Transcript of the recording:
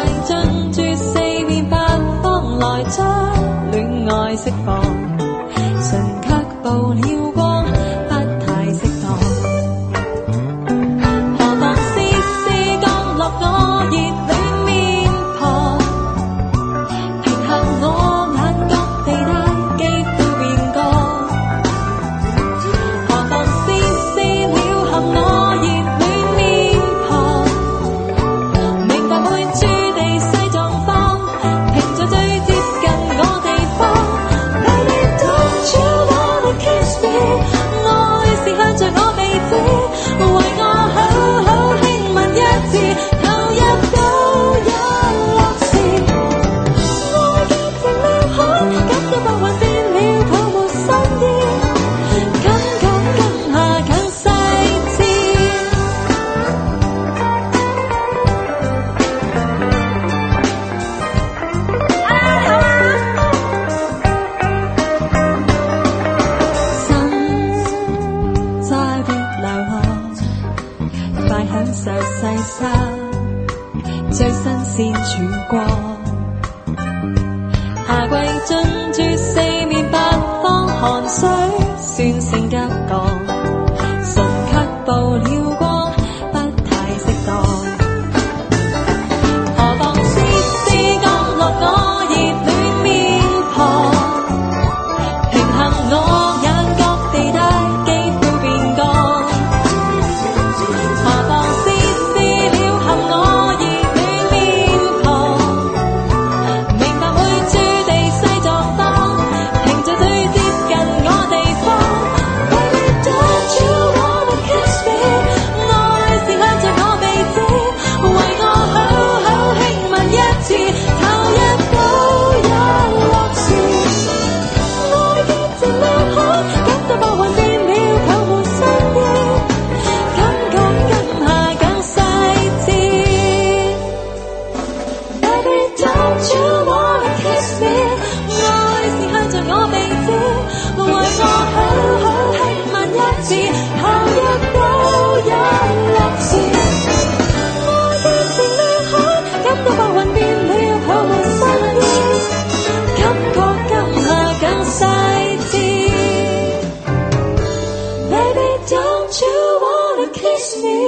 進駐四面八方，來將戀愛釋放，唇卻曝了光，不太適當。何妨試試降落我熱戀面龐，平衡我眼角地帶，肌膚變光。何妨試試撩合我熱戀面龐，明白會駐地西狀況，停在最接近我地方。Baby don't you wanna kiss me， 愛是向着我鼻子，為我好好輕吻一次，投入到日落時。愛熱情了海，感到白雲變了泡沫身邊，感覺今夏更細緻。心再別流浪，快享受細沙最新鮮曙光。夏季進駐四面八方，汗水酸性急降，唇卻曝了光，不太適當。何妨試試降落我熱戀面龐，平衡我眼角地帶，肌膚變光。何妨試試撩合我熱戀面龐，明白會駐地西狀況，停在最接近我地方。Baby don't you wanna kiss me， 愛是向着我鼻子，為我好好輕吻一次，投入到日落時。愛熱情了海，感到白雲變了泡沫身邊，感覺今夏更細緻。Baby don't you wanna kiss me， 愛是向着我鼻子，為我好好輕吻一次，投入到日落時。愛熱情了海，感到白雲變了泡沫身邊，感覺今夏更細緻。Baby don't you wanna kiss me。